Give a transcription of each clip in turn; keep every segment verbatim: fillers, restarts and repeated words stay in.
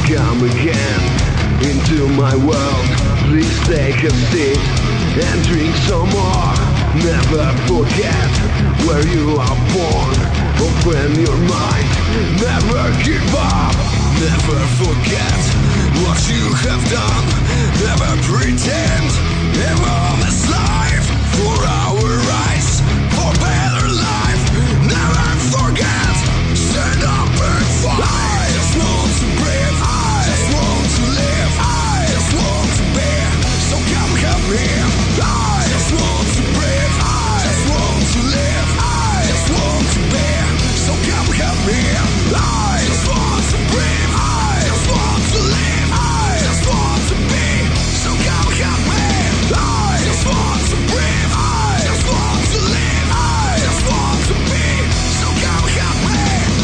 Come again into my world. Please take a seat and drink some more. Never forget where you are born. Open your mind, never give up. Never forget what you have done. Never pretend everyone is life for our rights, for better life. Never forget, stand up and fight. I just want to breathe, I just want to live, I just want to be. So come help me. I just want to breathe, I just want to live, I just want to be. So come help me. I just want to breathe, I just want to live, I just want to be. So come help me. I just want to breathe, I just want to live, I just want to be. So come help me.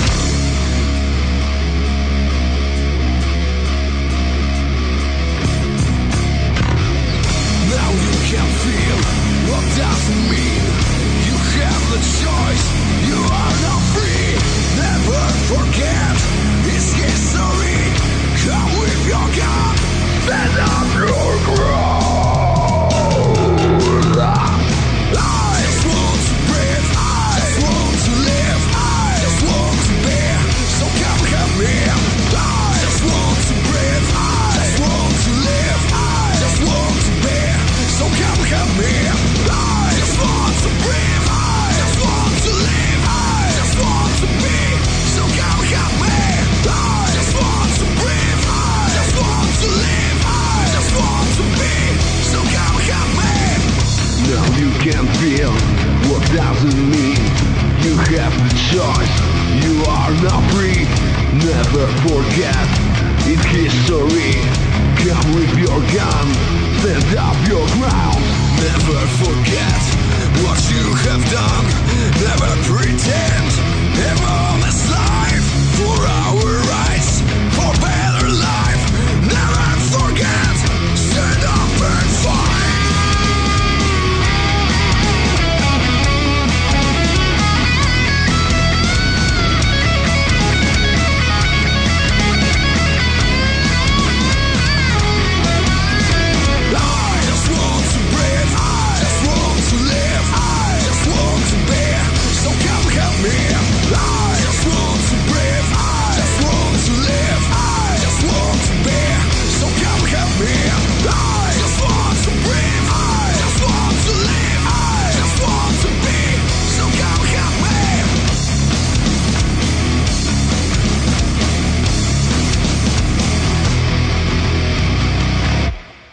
Now you can feel what does it mean. You have the choice, you are not free. Never forget, it's history. Come with your gun, stand up your ground. I just want to breathe, I just want to live, I just want to be. So come help me. I just want to breathe, I just want to live, I just want to be. So come help me. I just want to breathe, I just want to live, I just want to be. So come help me. I just want to breathe, I just want to live, I just want to be. So come help me. Now you can feel what does it mean. You have the choice, you are not free. Never forget, it's history. Come with your gun, stand up your ground. Never forget what you have done. Never pretend everyone is life for us.